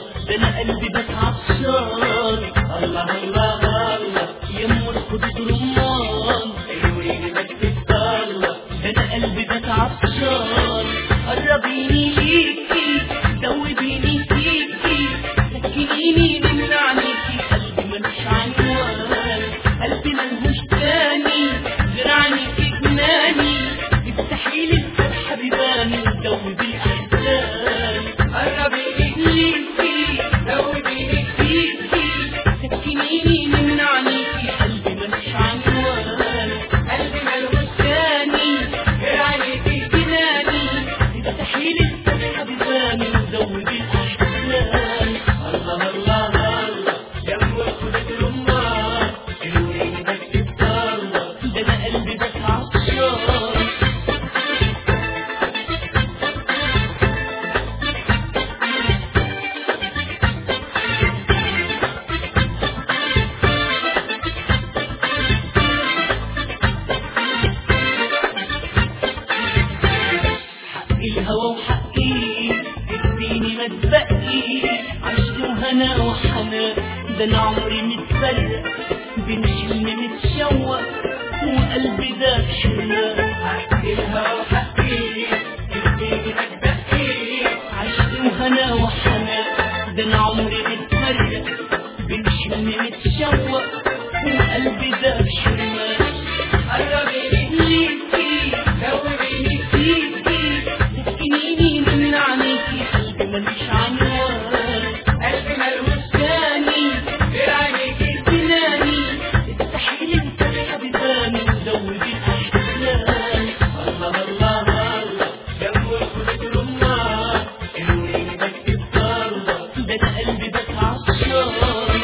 ده انا قلبي بس عطشان. الله الله الله يا ام الخدود رمان، حلوين بس الله، ده انا قلبي بس عطشان. قربيني ليكي دوبيني فيكي، سكنيني من عنيكي، قلبي ملوش عنوان، قلبي ملهوش تاني غير عنيكي جناني، افتحيلي الفتحة بيباني ودوبي الأحزان. قربيني ليكي دوبيني فيكي، سكنيني من عنيكي، قلبي ملوش عنوان، قلبي ملهوش تاني غير عنيكي جناني، افتحيلي الفتحة بيباني ودوبي الأحزان. الله الله الله يا ام الخدود رمان، حلوين بس الله، ده انا قلبي بس عطشان. الهوى وحقي اديني ما تبقي، عشت وهنا وحنان، ده انا عمري متفرق بين حلم متشوق وقلبي ده حرمان. الهوى وحقي اديني ما تبقي، عشت وهنا وحنان، ده انا عمري متفرق بين حلم متشوق وقلبي ده حرمان. قربيني ليكي دوبيني فيكي، سكنيني من عنيكي، قلبي ملوش عنوان، قلبي ملوش تاني غير عنيكي جناني، افتحيلي الفتحة بيباني ودوبي الأحزان. الله الله الله يا ام الخدود رمان، حلوين بس الله، ده انا قلبي بس عطشان.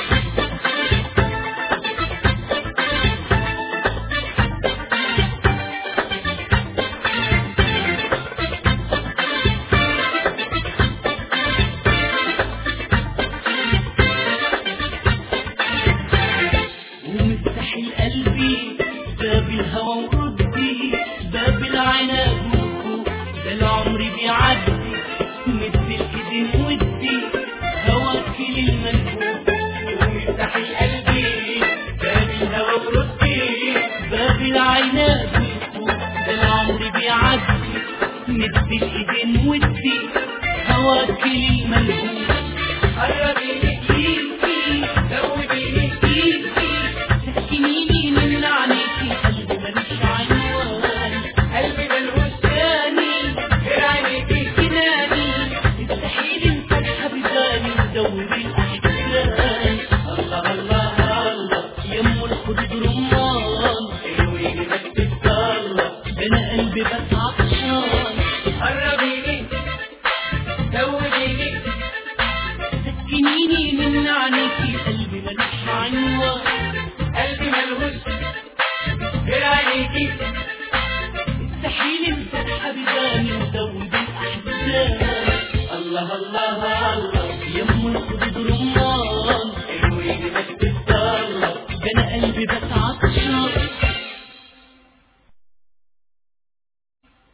ومفتحي قلبي باب الهوى وردي، باب العناد والخوف، ده العمر بيعدي مد الايدين ودي، هواكي للملهوف. ومفتحي قلبي باب الهوى وردي، باب العناد والخوف، ده العمر بيعدي مد الايدين ودي، هواكي للملهوف. قربيني ليكي دوبيني فيكي، سكنيني من عنيكي، قلبي ملوش عنوان، قلبي ملهوش تاني غير عنيكي جناني، افتحيلي الفتحة بيباني ودوبي الأحزان. الله الله الله يا ام الخدود رمان، حلوين بس الله، ده انا قلبي بس عطشان. قربيني دوبيني سكنيني من عنيكي، قلبي ملوش عنوان، قلبي ملهوش غير عنيكي، افتحيلي الفتحة بيباني ودوبي الأحزان. الله الله الله يا ام الخدود رمان، حلوين بس الله، ده انا قلبي بس